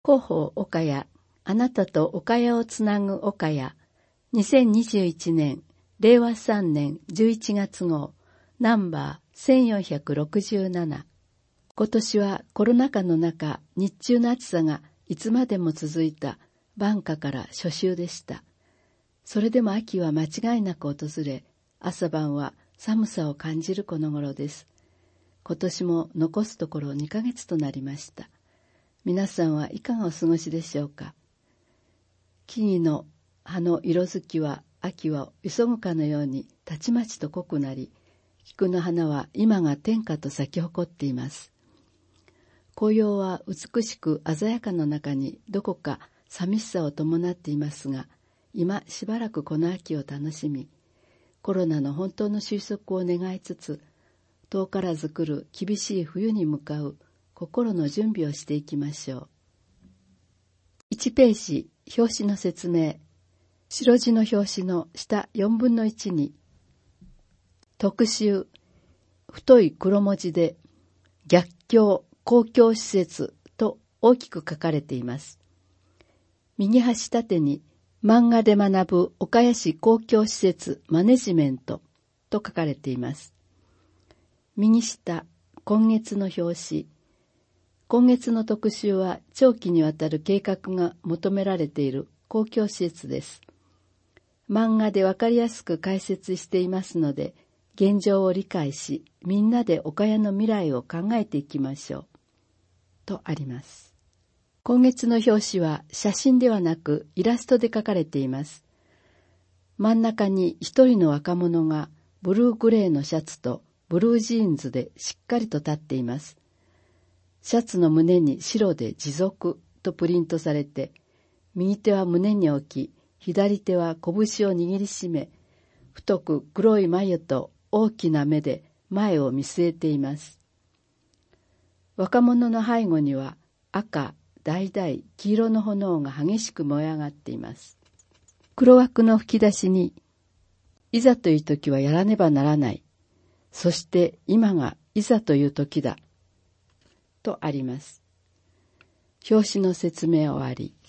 広報岡谷、あなたと岡谷をつなぐ岡谷、2021年、令和3年11月号、ナンバー1467。今年はコロナ禍の中、日中の暑さがいつまでも続いた晩夏から初秋でした。それでも秋は間違いなく訪れ、朝晩は寒さを感じるこの頃です。今年も残すところ2ヶ月となりました。皆さんはいかがお過ごしでしょうか。木々の葉の色づきは秋は急ぐかのようにたちまちと濃くなり、菊の花は今が天下と咲き誇っています。紅葉は美しく鮮やかの中にどこか寂しさを伴っていますが、今しばらくこの秋を楽しみ、コロナの本当の収束を願いつつ、遠からず来る厳しい冬に向かう心の準備をしていきましょう。1ページ、表紙の説明。白地の表紙の下4分の1に、特集、太い黒文字で、逆境公共施設と大きく書かれています。右端縦に、漫画で学ぶ岡谷市公共施設マネジメントと書かれています。右下、今月の表紙。今月の特集は長期にわたる計画が求められている公共施設です。漫画でわかりやすく解説していますので、現状を理解し、みんなで岡谷の未来を考えていきましょう。とあります。今月の表紙は写真ではなくイラストで描かれています。真ん中に一人の若者がブルーグレーのシャツとブルージーンズでしっかりと立っています。シャツの胸に白で持続とプリントされて、右手は胸に置き、左手は拳を握りしめ、太く黒い眉と大きな目で前を見据えています。若者の背後には赤、橙、黄色の炎が激しく燃え上がっています。黒枠の吹き出しに、いざという時はやらねばならない。そして今がいざという時だ。とあります。表紙の説明終わり。